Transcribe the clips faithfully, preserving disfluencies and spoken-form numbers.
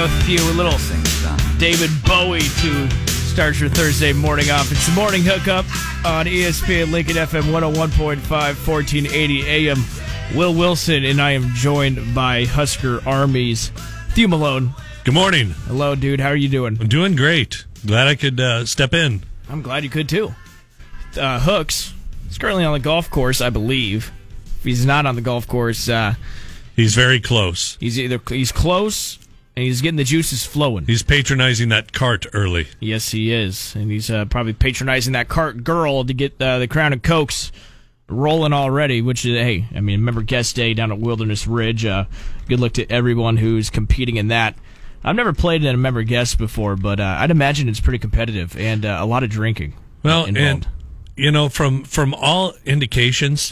with you. A little David Bowie to start your Thursday morning off. It's the Morning Hookup on E S P N Lincoln F M one oh one point five, fourteen eighty A M. Will Wilson, and I am joined by Husker Army's Theo Malone. Good morning. Hello, dude. How are you doing? I'm doing great. Glad I could uh, step in. I'm glad you could, too. Uh, Hooks is currently on the golf course, I believe. If he's not on the golf course, uh, he's very close. He's either he's close, and he's getting the juices flowing. He's patronizing that cart early. Yes, he is. And he's uh, probably patronizing that cart girl to get uh, the Crown and Cokes rolling already, which is, hey, I mean, remember Guest Day down at Wilderness Ridge. Uh, good luck to everyone who's competing in that. I've never played in a member guest before, but uh, I'd imagine it's pretty competitive and uh, a lot of drinking well, involved. And, you know, from, from all indications,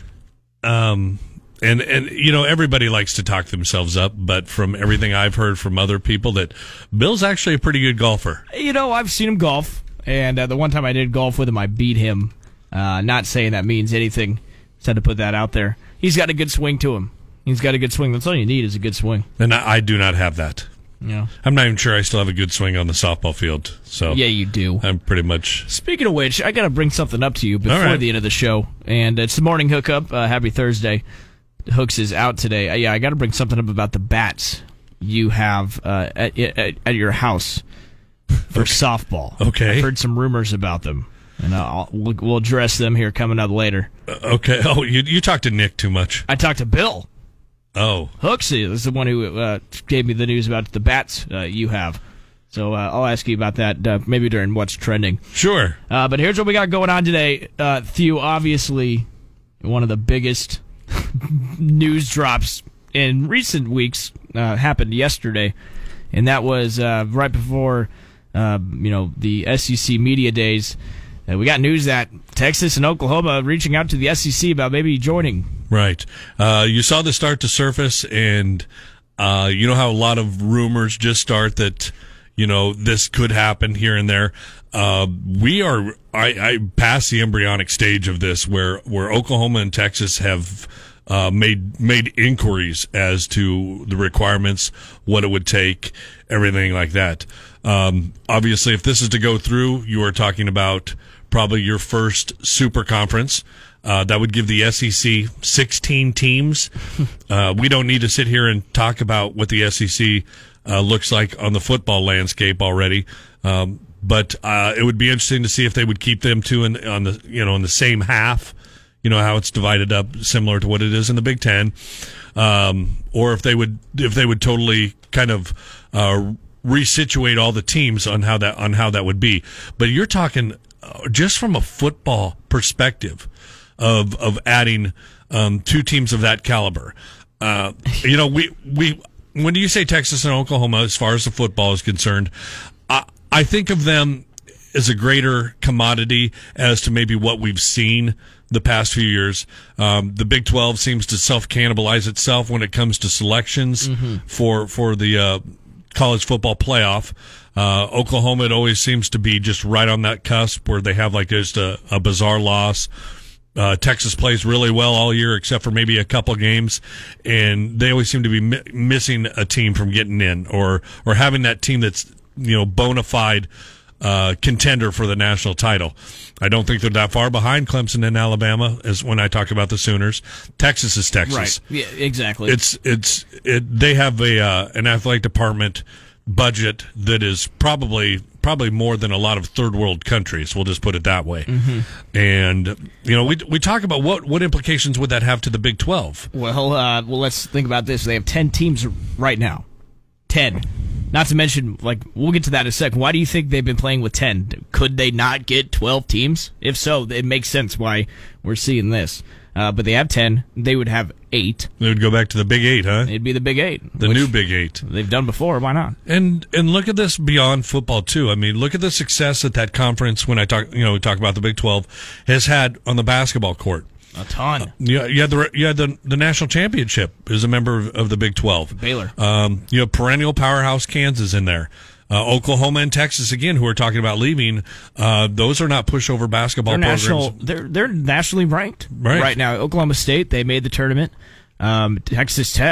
um, and, and, you know, everybody likes to talk themselves up, but from everything I've heard from other people, that Bill's actually a pretty good golfer. You know, I've seen him golf, and uh, the one time I did golf with him, I beat him. Uh, not saying that means anything. Just had to put that out there. He's got a good swing to him. He's got a good swing. That's all you need is a good swing. And I, I do not have that. Yeah. I'm not even sure I still have a good swing on the softball field. So yeah, you do. I'm pretty much. Speaking of which, I got to bring something up to you before right. the end of the show, and it's the Morning Hookup. Uh, happy Thursday. Hooks is out today. Uh, yeah, I got to bring something up about the bats you have uh, at, at at your house for okay. softball. Okay. I've heard some rumors about them, and I'll, we'll, we'll address them here coming up later. Uh, okay. Oh, you you talked to Nick too much. I talked to Bill. Oh. Hooks is the one who uh, gave me the news about the bats uh, you have. So uh, I'll ask you about that uh, maybe during What's Trending. Sure. Uh, but here's what we got going on today. Uh, Theo, obviously, one of the biggest news drops in recent weeks uh, happened yesterday, and that was uh, right before uh, you know the S E C media days. Uh, we got news that Texas and Oklahoma reaching out to the S E C about maybe joining. Right. Uh, you saw this start to surface, and uh, you know how a lot of rumors just start that, you know, this could happen here and there. Uh, we are I, I past the embryonic stage of this, where where Oklahoma and Texas have uh, made made inquiries as to the requirements, what it would take, everything like that. Um, obviously, if this is to go through, you are talking about probably your first super conference. Uh, that would give the S E C sixteen teams. Uh, we don't need to sit here and talk about what the S E C uh, looks like on the football landscape already. Um, but uh, it would be interesting to see if they would keep them two in, on the you know in the same half. You know how it's divided up, similar to what it is in the Big Ten, um, or if they would if they would totally kind of uh, resituate all the teams on how that on how that would be. But you're talking uh, just from a football perspective. Of of adding um, two teams of that caliber, uh, you know, we we when you say Texas and Oklahoma, as far as the football is concerned, I, I think of them as a greater commodity as to maybe what we've seen the past few years. Um, the Big twelve seems to self cannibalize itself when it comes to selections mm-hmm. for for the uh, college football playoff. Uh, Oklahoma, it always seems to be just right on that cusp where they have like just a, a bizarre loss. Uh, Texas plays really well all year, except for maybe a couple games, and they always seem to be mi- missing a team from getting in, or or having that team that's you know bona fide uh, contender for the national title. I don't think they're that far behind Clemson and Alabama as when I talk about the Sooners. Texas is Texas, right? Yeah, exactly. It's it's it, they have a uh, an athletic department budget that is probably probably more than a lot of third world countries. We'll just put it that way. Mm-hmm. And you know, we we talk about what what implications would that have to the Big twelve? Well, uh, well, let's think about this. They have ten teams right now. Ten. Not to mention, like, we'll get to that in a second. Why do you think they've been playing with ten? Could they not get twelve teams? If so, it makes sense why we're seeing this. Uh, but they have ten. They would have eight. They would go back to the Big Eight, huh? It'd be the Big Eight. The new Big Eight. They've done before. Why not? And and look at this beyond football too. I mean, look at the success that that conference, when I talk, you know, we talk about the Big twelve, has had on the basketball court. A ton. Uh, you, you had the you had the the national championship as a member of, of the Big twelve. Baylor. Um, you have perennial powerhouse Kansas in there. Uh, Oklahoma and Texas, again, who are talking about leaving, uh, those are not pushover basketball they're programs. National, they're, they're nationally ranked right. right now. Oklahoma State, they made the tournament. Um, Texas Tech,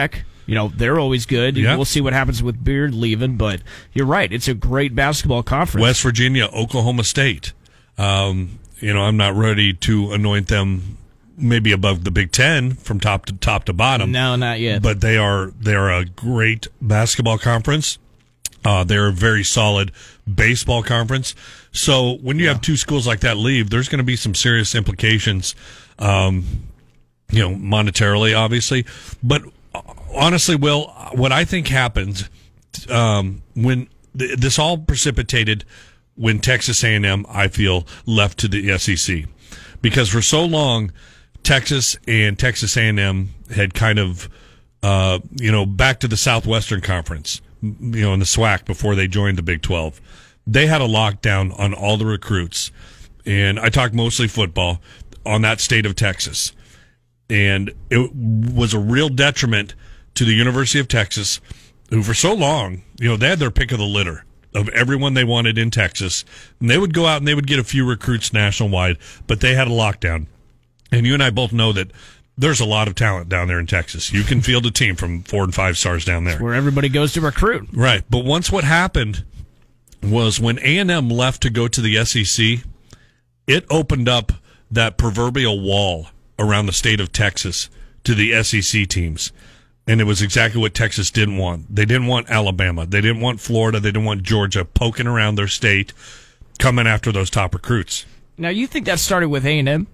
You know, they're always good. Yeah. We'll see what happens with Beard leaving, but you're right. It's a great basketball conference. West Virginia, Oklahoma State. Um, you know, I'm not ready to anoint them maybe above the Big Ten from top to top to bottom. No, not yet. But they are they are a great basketball conference. Uh, they're a very solid baseball conference. So when you yeah. have two schools like that leave, there's going to be some serious implications, um, you know, monetarily, obviously. But honestly, Will, what I think happened um, when th- this all precipitated when Texas A and M, I feel, left to the S E C. Because for so long, Texas and Texas A and M had kind of, uh, you know, back to the Southwestern Conference, you know, in the SWAC before they joined the Big twelve. They had a lockdown on all the recruits. And I talk mostly football on that state of Texas. And it was a real detriment to the University of Texas, who for so long, you know, they had their pick of the litter of everyone they wanted in Texas. And they would go out and they would get a few recruits nationwide, but they had a lockdown. And you and I both know that there's a lot of talent down there in Texas. You can field a team from four and five stars down there. It's where everybody goes to recruit. Right. But once what happened was when A and M left to go to the S E C, it opened up that proverbial wall around the state of Texas to the S E C teams. And it was exactly what Texas didn't want. They didn't want Alabama. They didn't want Florida. They didn't want Georgia poking around their state, coming after those top recruits. Now, you think that started with A and M?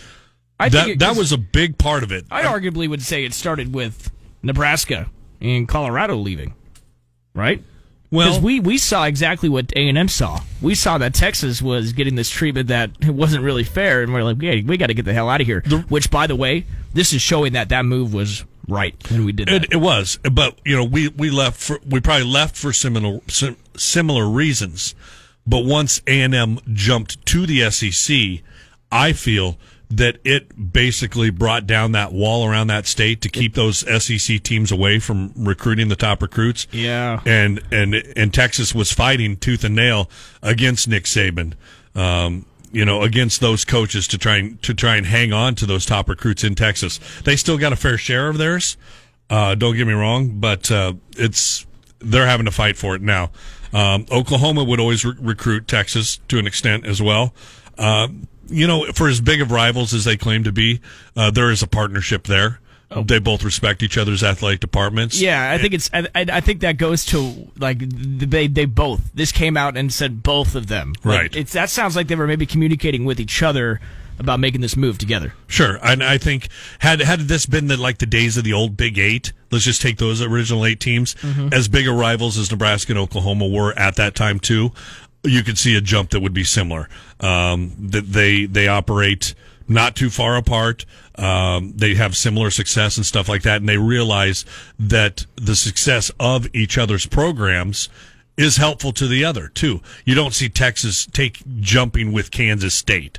I that think it, that was a big part of it. I arguably would say it started with Nebraska and Colorado leaving, right? Well, because we, we saw exactly what A and M saw. We saw that Texas was getting this treatment that wasn't really fair, and we're like, hey, we got to get the hell out of here. The, Which, by the way, this is showing that that move was right when we did that. It, it was, but you know, we we left for we probably left for similar sim, similar reasons. But once A and M jumped to the S E C, I feel that it basically brought down that wall around that state to keep those S E C teams away from recruiting the top recruits. Yeah. And and and Texas was fighting tooth and nail against Nick Saban, um, you know, against those coaches to try and to try and hang on to those top recruits in Texas. They still got a fair share of theirs. Uh, don't get me wrong, but uh, it's they're having to fight for it now. Um, Oklahoma would always re- recruit Texas to an extent as well. Uh, You know, for as big of rivals as they claim to be, uh, there is a partnership there. Oh. They both respect each other's athletic departments. Yeah, I think it's. I, I think that goes to like they they both. This came out and said both of them. Like, right. It's that sounds like they were maybe communicating with each other about making this move together. Sure, and I think had had this been the like the days of the old Big Eight, let's just take those original eight teams, mm-hmm. as big of rivals as Nebraska and Oklahoma were at that time too. You could see a jump that would be similar. Um, that they they operate not too far apart. Um, they have similar success and stuff like that, and they realize that the success of each other's programs is helpful to the other too. You don't see Texas take jumping with Kansas State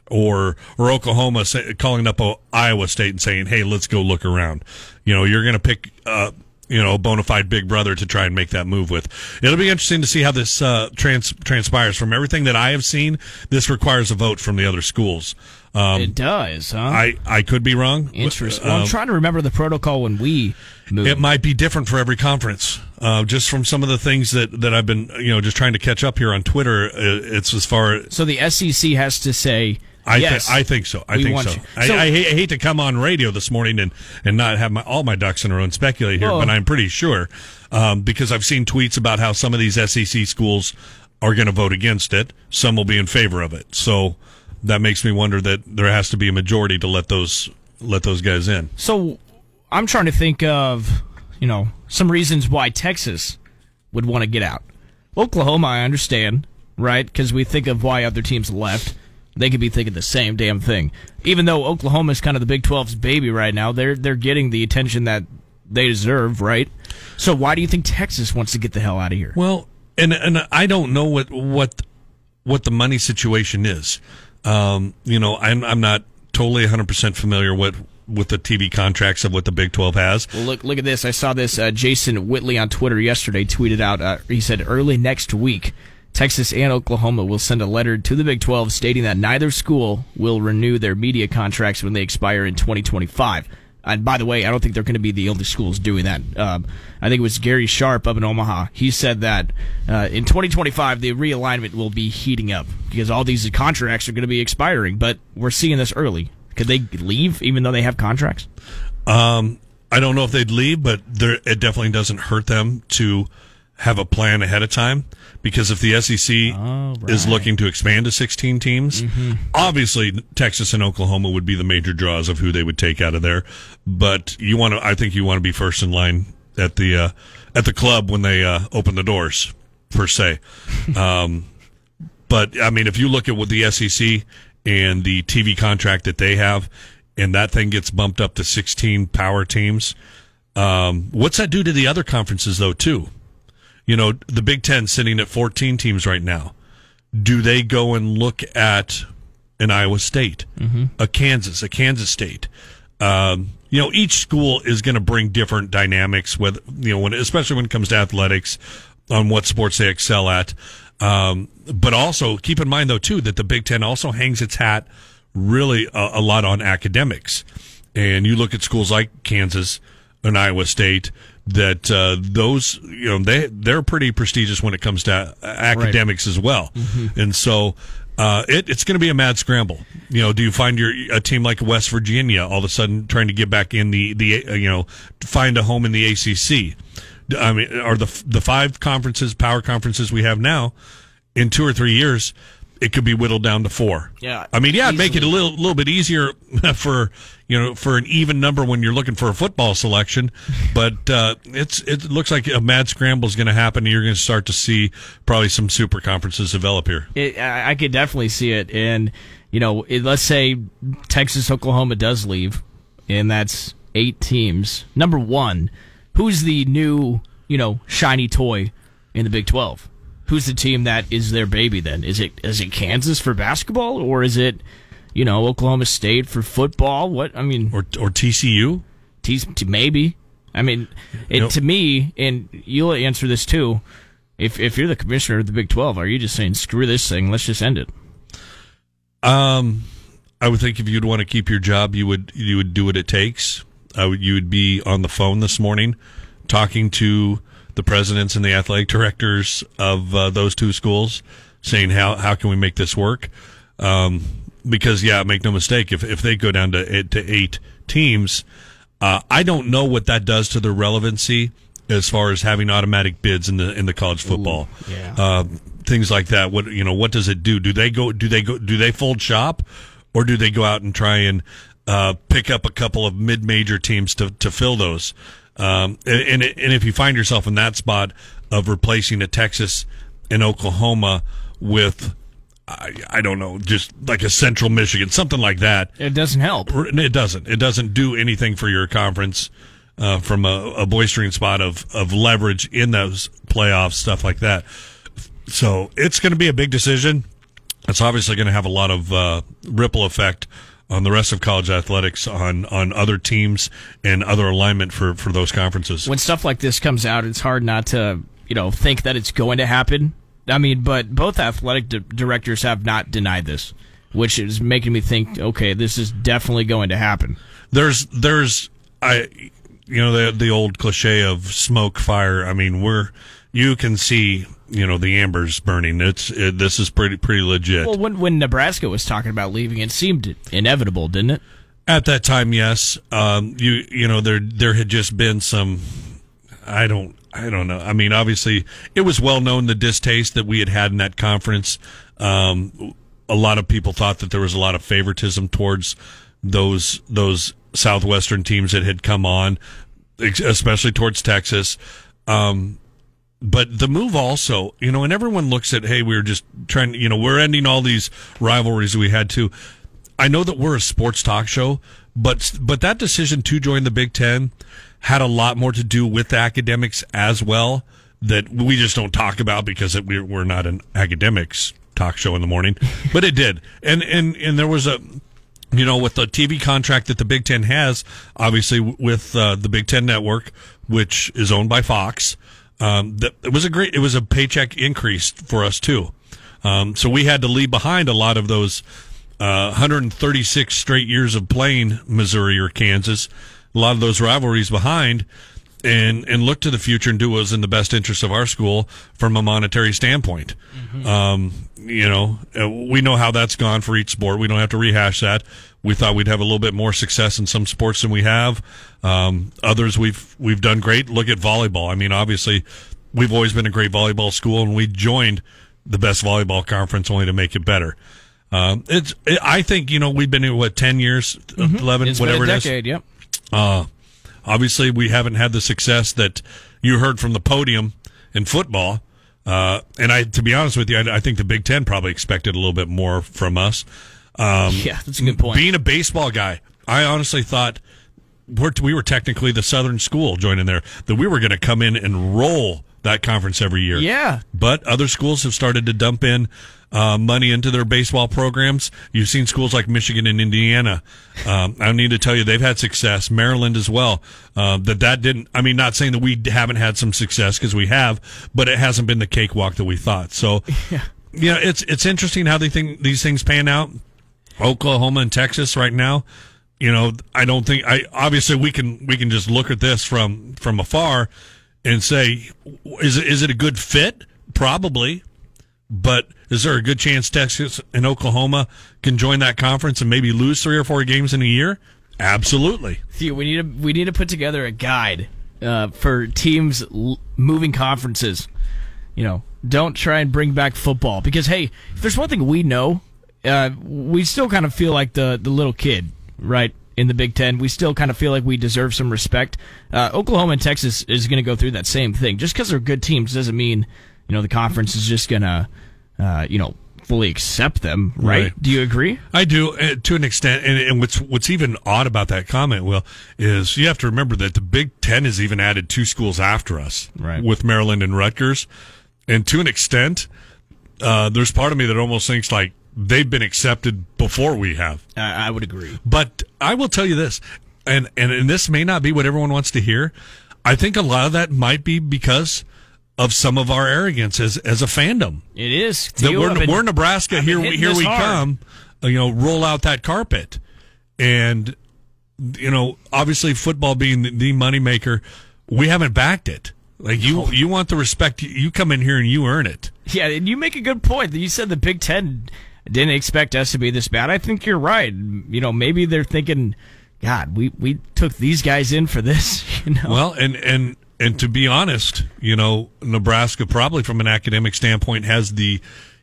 or or Oklahoma say, calling up Iowa State and saying, "Hey, let's go look around." You know, you're going to pick. Uh, you know, a bona fide big brother to try and make that move with. It'll be interesting to see how this uh, trans- transpires. From everything that I have seen, this requires a vote from the other schools. Um, it does, huh? I, I could be wrong. Interesting. Well, I'm trying to remember the protocol when we moved. It might be different for every conference. Uh, just from some of the things that, that I've been, you know, just trying to catch up here on Twitter, it's as far as... So the S E C has to say... I, yes, th- I think so. I think so. so I, I, hate, I hate to come on radio this morning and, and not have my, all my ducks in a row and speculate here, well, but I'm pretty sure um, because I've seen tweets about how some of these S E C schools are going to vote against it. Some will be in favor of it. So that makes me wonder that there has to be a majority to let those let those guys in. So I'm trying to think of, you know, some reasons why Texas would want to get out. Oklahoma, I understand, right? Because we think of why other teams left. They could be thinking the same damn thing. Even though Oklahoma is kind of the Big twelve's baby right now, they're they're getting the attention that they deserve, right? So why do you think Texas wants to get the hell out of here? Well, and and I don't know what what what the money situation is. Um, you know, I'm I'm not totally one hundred percent familiar with with the T V contracts of what the Big twelve has. Well, look look at this. I saw this. Uh, Jason Whitley on Twitter yesterday tweeted out. Uh, he said early next week, Texas and Oklahoma will send a letter to the Big twelve stating that neither school will renew their media contracts when they expire in twenty twenty-five. And by the way, I don't think they're going to be the only schools doing that. Um, I think it was Gary Sharp up in Omaha. He said that uh, in twenty twenty-five, the realignment will be heating up because all these contracts are going to be expiring. But we're seeing this early. Could they leave even though they have contracts? Um, I don't know if they'd leave, but there, it definitely doesn't hurt them to have a plan ahead of time, because if the S E C oh, right. is looking to expand to sixteen teams, mm-hmm. obviously Texas and Oklahoma would be the major draws of who they would take out of there. But you want to, I think you want to be first in line at the uh, at the club when they uh, open the doors, per se. um, but I mean, if you look at what the S E C and the T V contract that they have, and that thing gets bumped up to sixteen power teams, um, what's that do to the other conferences though too? You know, the Big Ten sitting at fourteen teams right now. Do they go and look at an Iowa State, mm-hmm. a Kansas, a Kansas State? Um, you know, each school is going to bring different dynamics, with you know, when, especially when it comes to athletics, on what sports they excel at. Um, but also keep in mind though too that the Big Ten also hangs its hat really a, a lot on academics, and you look at schools like Kansas and Iowa State. That uh, those, you know, they they're pretty prestigious when it comes to academics right. as well, mm-hmm. and so uh, it, it's going to be a mad scramble. You know, do you find your a team like West Virginia all of a sudden trying to get back in the the uh, you know, find a home in the A C C? I mean, are the the five conferences, power conferences we have now, in two or three years, it could be whittled down to four. Yeah, I mean, yeah, it'd make it a little little bit easier for. You know, for an even number when you're looking for a football selection, but uh, it's it looks like a mad scramble is going to happen, and you're going to start to see probably some super conferences develop here. It, I could definitely see it, and you know, it, let's say Texas, Oklahoma does leave, and that's eight teams. Number one, who's the new, you know, shiny toy in the Big twelve? Who's the team that is their baby? Then is it is it Kansas for basketball, or is it? You know, Oklahoma State for football. What I mean, or or T C U, T, maybe. I mean, it, nope. to me, and you'll answer this too. If if you're the commissioner of the Big twelve, are you just saying screw this thing? Let's just end it. Um, I would think if you'd want to keep your job, you would you would do what it takes. I would you would be on the phone this morning, talking to the presidents and the athletic directors of uh, those two schools, saying how how can we make this work. Um. Because, yeah, make no mistake, if if they go down to eight, to eight teams, uh, I don't know what that does to their relevancy as far as having automatic bids in the in the college football. Ooh, yeah. uh, things like that. What you know, what does it do? Do they go? Do they go? Do they fold shop, or do they go out and try and uh, pick up a couple of mid-major teams to to fill those? Um, and and, and if you find yourself in that spot of replacing a Texas and Oklahoma with I, I don't know, just like a Central Michigan, something like that. It doesn't help. It doesn't. It doesn't do anything for your conference uh, from a, a boistering spot of, of leverage in those playoffs, stuff like that. So it's going to be a big decision. It's obviously going to have a lot of uh, ripple effect on the rest of college athletics, on, on other teams and other alignment for, for those conferences. When stuff like this comes out, it's hard not to, you know, think that it's going to happen. I mean, but both athletic di- directors have not denied this, which is making me think, okay, this is definitely going to happen. There's, there's, I, you know, the the old cliche of smoke, fire. I mean, we're, you can see, you know, the embers burning. It's, it, this is pretty, pretty legit. Well, when when Nebraska was talking about leaving, it seemed inevitable, didn't it? At that time, yes. Um, you, you know, there, there had just been some, I don't. I don't know. I mean, obviously, it was well known the distaste that we had had in that conference. Um, a lot of people thought that there was a lot of favoritism towards those those Southwestern teams that had come on, especially towards Texas. Um, but the move also, you know, and everyone looks at, hey, we were just trying, you know, we're ending all these rivalries we had too. I know that we're a sports talk show, but but that decision to join the Big Ten had a lot more to do with the academics as well, that we just don't talk about because it, we're, we're not an academics talk show in the morning, but it did. And, and, and there was a, you know, with the T V contract that the Big Ten has, obviously with uh, the Big Ten Network, which is owned by Fox, um, that, it was a great, it was a paycheck increase for us too. Um, so we had to leave behind a lot of those uh, one hundred thirty-six straight years of playing Missouri or Kansas. a lot of those rivalries behind and and look to the future and do what was in the best interest of our school from a monetary standpoint. Mm-hmm. Um, you know, we know how that's gone for each sport. We don't have to rehash that. We thought we'd have a little bit more success in some sports than we have. Um, others we've we've done great. Look at volleyball. I mean, obviously, we've always been a great volleyball school, and we joined the best volleyball conference only to make it better. Um, it's it, I think, you know, we've been in, what, ten years, mm-hmm. eleven, it's whatever been a it is. decade, yep. Uh, obviously, we haven't had the success that you heard from the podium in football. Uh, and I, to be honest with you, I, I think the Big Ten probably expected a little bit more from us. Um, yeah, that's a good point. Being a baseball guy, I honestly thought we're, we were technically the Southern school joining there, that we were going to come in and roll that conference every year. Yeah. But other schools have started to dump in uh, money into their baseball programs. You've seen schools like Michigan and Indiana. Um, I don't need to tell you, they've had success. Maryland as well. Uh, that that didn't, I mean, not saying that we haven't had some success, because we have, but it hasn't been the cakewalk that we thought. So, yeah, you know, it's, it's interesting how they think these things pan out. Oklahoma and Texas right now, you know, I don't think, I obviously we can, we can just look at this from, from afar and say, is it, is it a good fit? Probably. But is there a good chance Texas and Oklahoma can join that conference and maybe lose three or four games in a year? Absolutely. See, we need to, we need to put together a guide uh, for teams l- moving conferences. You know, don't try and bring back football. Because, hey, if there's one thing we know, uh, we still kind of feel like the, the little kid, right? In the Big Ten, we still kind of feel like we deserve some respect. Uh, Oklahoma and Texas is going to go through that same thing. Just because they're good teams doesn't mean, you know, the conference is just going to, uh, you know, fully accept them, right? right? Do you agree? I do, uh, to an extent. And, and what's what's even odd about that comment, Will, is you have to remember that the Big Ten has even added two schools after us, right, with Maryland and Rutgers. And to an extent, uh, there's part of me that almost thinks like they've been accepted before we have. I, I would agree. But I will tell you this, and, and and this may not be what everyone wants to hear. I think a lot of that might be because of some of our arrogance as as a fandom. It is. That we're, been, we're Nebraska. Here we here we hard. come. You know, roll out that carpet, and you know, obviously football being the, the moneymaker, we haven't backed it. Like you, you want the respect. You come in here and you earn it. Yeah, and you make a good point. You said the Big Ten didn't expect us to be this bad. I think you're right. You know, maybe they're thinking, God, we, we took these guys in for this. You know. Well, and and and to be honest, you know, Nebraska probably from an academic standpoint has the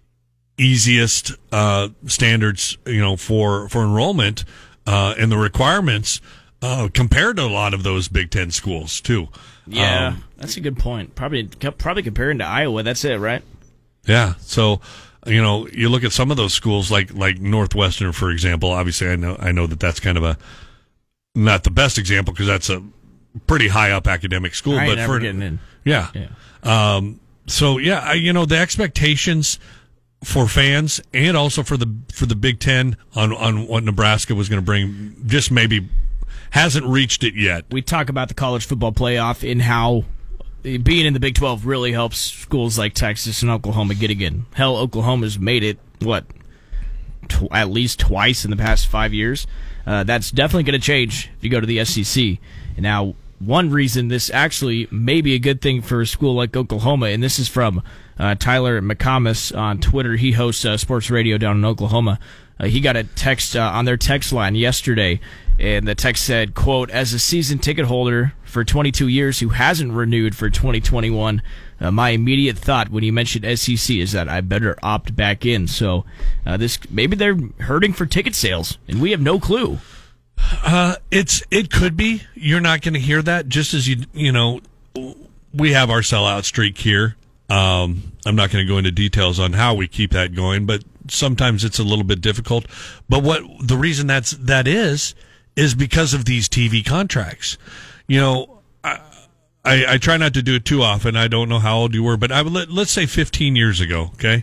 easiest uh, standards, you know, for for enrollment uh, and the requirements uh, compared to a lot of those Big Ten schools too. Yeah, um, that's a good point. Probably probably comparing to Iowa, that's it, right? Yeah. So, you know, you look at some of those schools like like Northwestern, for example. Obviously, I know I know that that's kind of a not the best example because that's a pretty high up academic school. I ain't but never for getting in. Yeah. yeah. Um, so yeah, I, you know, the expectations for fans and also for the for the Big Ten on on what Nebraska was going to bring just maybe hasn't reached it yet. We talk about the college football playoff and how being in the Big twelve really helps schools like Texas and Oklahoma get again. Hell, Oklahoma's made it, what, tw- at least twice in the past five years. Uh, that's definitely going to change if you go to the S E C. And now, one reason this actually may be a good thing for a school like Oklahoma, and this is from uh, Tyler McComas on Twitter. He hosts uh, sports radio down in Oklahoma. Uh, he got a text uh, on their text line yesterday, and the text said, quote, as a season ticket holder for twenty-two years who hasn't renewed for twenty twenty-one, uh, my immediate thought when you mentioned S E C is that I better opt back in. So uh, this maybe they're hurting for ticket sales, and we have no clue. Uh, it's it could be. You're not going to hear that. Just as you you know, we have our sellout streak here. Um, I'm not going to go into details on how we keep that going, but sometimes it's a little bit difficult. But what the reason that's that is is because of these T V contracts. You know, I, I, I try not to do it too often. I don't know how old you were, but I would let, let's say fifteen years ago. Okay,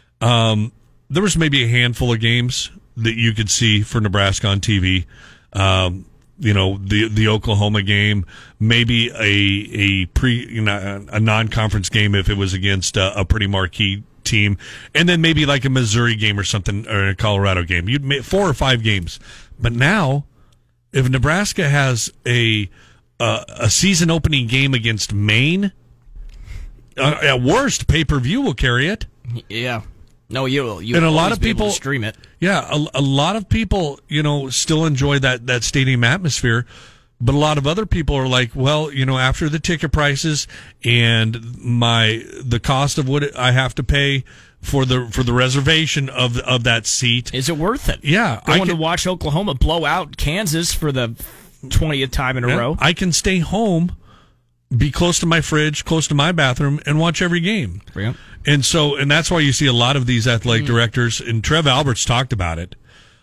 um, there was maybe a handful of games that you could see for Nebraska on T V. Um, you know, the the Oklahoma game, maybe a a pre you know a non-conference game if it was against a, a pretty marquee team, and then maybe like a Missouri game or something, or a Colorado game. You'd make four or five games, but now if Nebraska has a uh, a season opening game against Maine, uh, at worst, pay per view will carry it. Yeah. No, you you and a lot of people stream it. Yeah, a, a lot of people, you know, still enjoy that that stadium atmosphere. But a lot of other people are like, well, you know, after the ticket prices and my the cost of what I have to pay for the for the reservation of of that seat, is it worth it? Yeah, I I want can, to watch Oklahoma blow out Kansas for the twentieth time in a yeah, row. I can stay home, be close to my fridge, close to my bathroom, and watch every game. Yeah. And so, and that's why you see a lot of these athletic mm. directors, and Trev Alberts talked about it,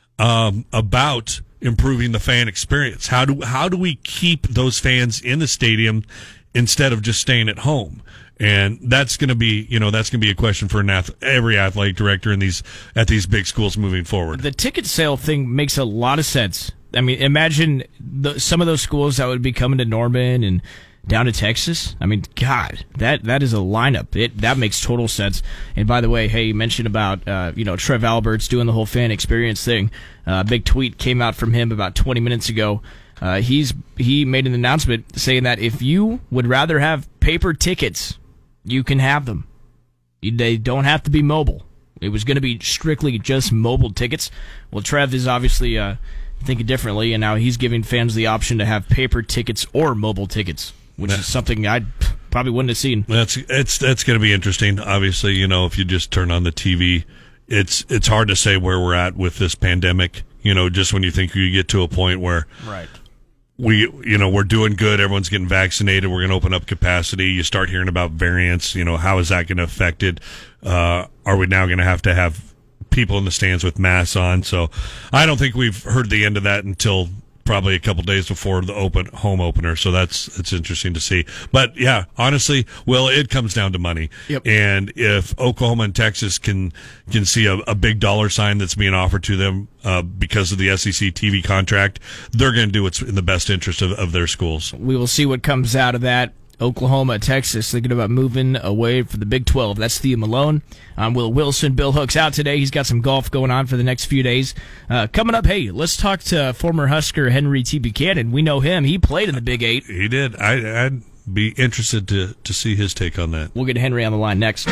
um, about improving the fan experience. How do how do we keep those fans in the stadium instead of just staying at home? And that's going to be, you know, that's going to be a question for an ath- every athletic director in these at these big schools moving forward. The ticket sale thing makes a lot of sense. I mean, imagine the, some of those schools that would be coming to Norman and down to Texas. I mean, God, that that is a lineup. It that makes total sense. And by the way, hey, you mentioned about uh, you know Trev Alberts doing the whole fan experience thing. Uh, a big tweet came out from him about twenty minutes ago. Uh, he's he made an announcement saying that if you would rather have paper tickets, you can have them. They don't have to be mobile. It was going to be strictly just mobile tickets. Well, Trev is obviously uh, thinking differently, and now he's giving fans the option to have paper tickets or mobile tickets, which is something I probably wouldn't have seen. That's it's that's going to be interesting. Obviously, you know, if you just turn on the T V, it's it's hard to say where we're at with this pandemic. You know, just when you think you get to a point where right. we, you know, we're doing good, everyone's getting vaccinated, we're going to open up capacity. You start hearing about variants. You know, how is that going to affect it? Uh, are we now going to have to have people in the stands with masks on? So, I don't think we've heard the end of that until probably a couple days before the open home opener. So that's that's interesting to see. But yeah, honestly, well, it comes down to money. Yep. And if Oklahoma and Texas can can see a, a big dollar sign that's being offered to them uh, because of the S E C T V contract, they're going to do what's in the best interest of, of their schools. We will see what comes out of that. Oklahoma, Texas, thinking about moving away for the Big twelve. That's Thea Malone. I'm Will Wilson. Bill Hook's out today. He's got some golf going on for the next few days. Uh, coming up, hey, let's talk to former Husker Henry T. Buchanan. We know him. He played in the Big Eight. He did. I, I'd be interested to, to see his take on that. We'll get Henry on the line next.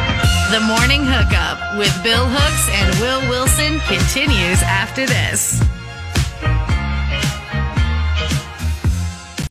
The Morning Hookup with Bill Hooks and Will Wilson continues after this.